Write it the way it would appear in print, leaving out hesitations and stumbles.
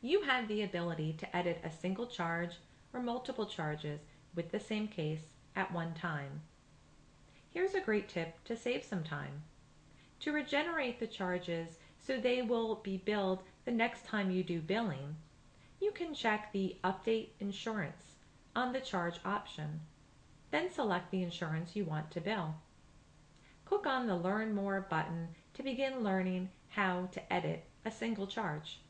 You have the ability to edit a single charge or multiple charges with the same case at one time. Here's a great tip to save some time. To regenerate the charges so they will be billed the next time you do billing, you can check the Update Insurance on the Charge option. Then select the insurance you want to bill. Click on the Learn More button to begin learning how to edit a single charge.